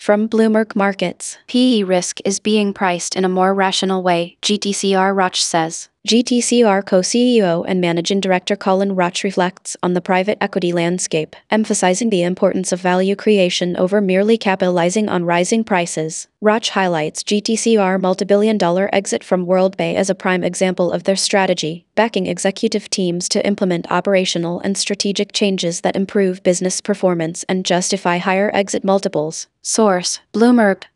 From Bloomberg Markets, PE risk is being priced in a more rational way, GTCR Roch says. GTCR co-CEO and Managing Director Colin Roch reflects on the private equity landscape, emphasizing the importance of value creation over merely capitalizing on rising prices. Roch highlights GTCR multibillion-dollar exit from WorldPay as a prime example of their strategy, backing executive teams to implement operational and strategic changes that improve business performance and justify higher exit multiples. Source: Bloomberg.